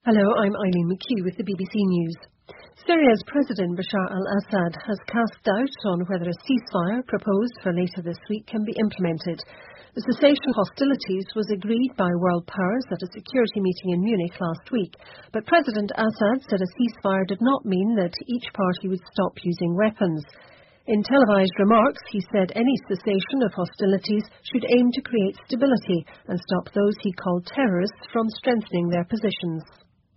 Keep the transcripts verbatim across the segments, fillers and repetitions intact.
Hello, I'm Eileen McHugh with the B B C News. Syria's President Bashar al-Assad has cast doubt on whether a ceasefire proposed for later this week can be implemented. The cessation of hostilities was agreed by world powers at a security meeting in Munich last week, but President Assad said a ceasefire did not mean that each party would stop using weapons. In televised remarks, he said any cessation of hostilities should aim to create stability and stop those he called terrorists from strengthening their positions.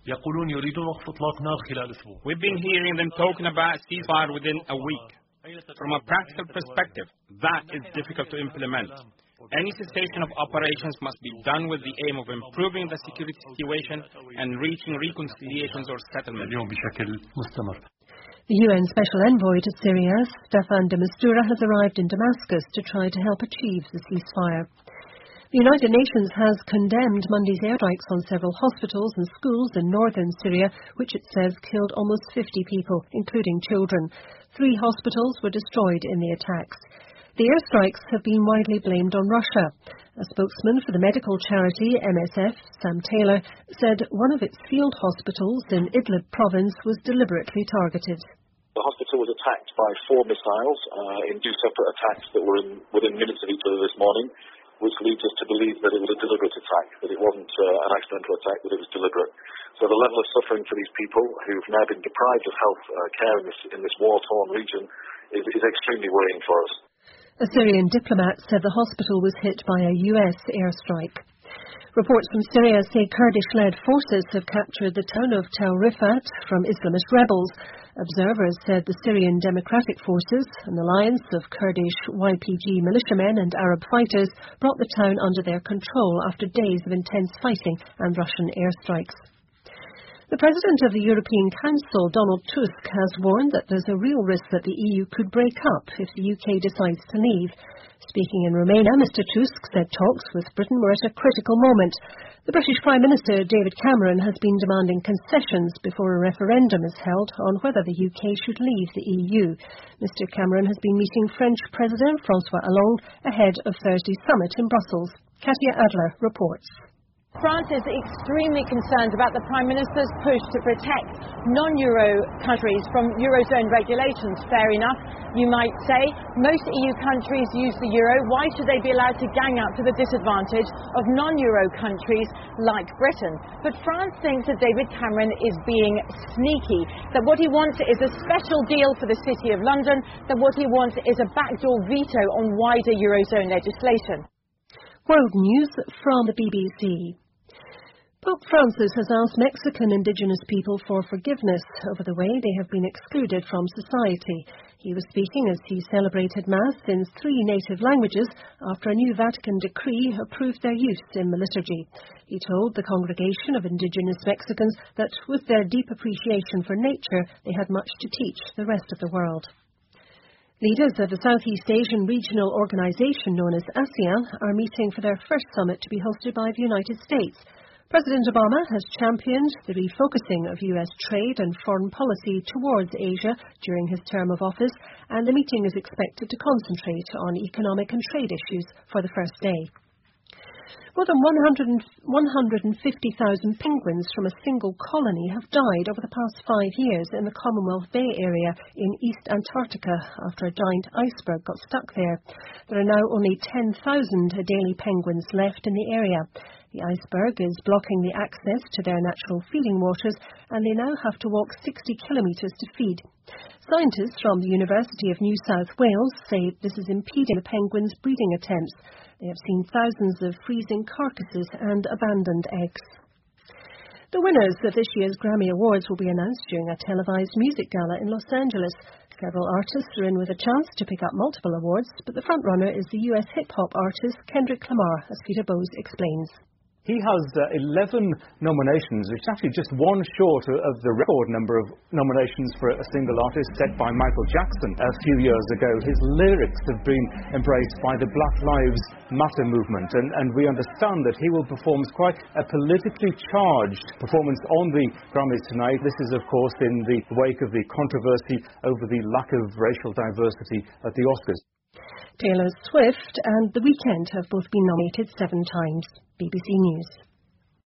We've been hearing them talking about ceasefire within a week. From a practical perspective, that is difficult to implement. Any cessation of operations must be done with the aim of improving the security situation and reaching reconciliations or settlements. The U N Special Envoy to Syria, Staffan de Mistura, has arrived in Damascus to try to help achieve the ceasefire. The United Nations has condemned Monday's airstrikes on several hospitals and schools in northern Syria, which it says killed almost fifty people, including children. Three hospitals were destroyed in the attacks. The airstrikes have been widely blamed on Russia. A spokesman for the medical charity M S F, Sam Taylor, said one of its field hospitals in Idlib province was deliberately targeted. The hospital was attacked by four missiles uh, in two separate attacks that were in, within minutes of each other this morning, which leads us to believe that it was a deliberate attack, that it wasn't uh, an accidental attack, that it was deliberate. So the level of suffering for these people who've now been deprived of health uh, care in this, in this war-torn region is, is extremely worrying for us. A Syrian diplomat said the hospital was hit by a U S airstrike. Reports from Syria say Kurdish-led forces have captured the town of Tel Rifat from Islamist rebels. Observers said the Syrian Democratic Forces, an alliance of Kurdish Y P G militiamen and Arab fighters, brought the town under their control after days of intense fighting and Russian airstrikes. The President of the European Council, Donald Tusk, has warned that there's a real risk that the E U could break up if the U K decides to leave. Speaking in Romania, Mister Tusk said talks with Britain were at a critical moment. The British Prime Minister, David Cameron, has been demanding concessions before a referendum is held on whether the U K should leave the E U. Mister Cameron has been meeting French President François Hollande ahead of Thursday's summit in Brussels. Katia Adler reports. France is extremely concerned about the Prime Minister's push to protect non-Euro countries from Eurozone regulations. Fair enough, you might say. Most E U countries use the euro. Why should they be allowed to gang up to the disadvantage of non-Euro countries like Britain? But France thinks that David Cameron is being sneaky, that what he wants is a special deal for the City of London, that what he wants is a backdoor veto on wider Eurozone legislation. World News from the B B C. Pope Francis has asked Mexican indigenous people for forgiveness over the way they have been excluded from society. He was speaking as he celebrated Mass in three native languages after a new Vatican decree approved their use in the liturgy. He told the congregation of indigenous Mexicans that with their deep appreciation for nature, they had much to teach the rest of the world. Leaders of the Southeast Asian Regional Organization known as ASEAN are meeting for their first summit to be hosted by the United States. President Obama has championed the refocusing of U S trade and foreign policy towards Asia during his term of office, and the meeting is expected to concentrate on economic and trade issues for the first day. More than one hundred fifty thousand penguins from a single colony have died over the past five years in the Commonwealth Bay area in East Antarctica after a giant iceberg got stuck there. There are now only ten thousand Adelie penguins left in the area. The iceberg is blocking the access to their natural feeding waters, and they now have to walk sixty kilometres to feed. Scientists from the University of New South Wales say this is impeding the penguins' breeding attempts. They have seen thousands of freezing carcasses and abandoned eggs. The winners of this year's Grammy Awards will be announced during a televised music gala in Los Angeles. Several artists are in with a chance to pick up multiple awards, but the frontrunner is the U S hip-hop artist Kendrick Lamar, as Peter Bowes explains. He has uh, eleven nominations, which is actually just one short of the record number of nominations for a single artist set by Michael Jackson a few years ago. His lyrics have been embraced by the Black Lives Matter movement, and, and we understand that he will perform quite a politically charged performance on the Grammys tonight. This is, of course, in the wake of the controversy over the lack of racial diversity at the Oscars. Taylor Swift and The Weeknd have both been nominated seven times. B B C News.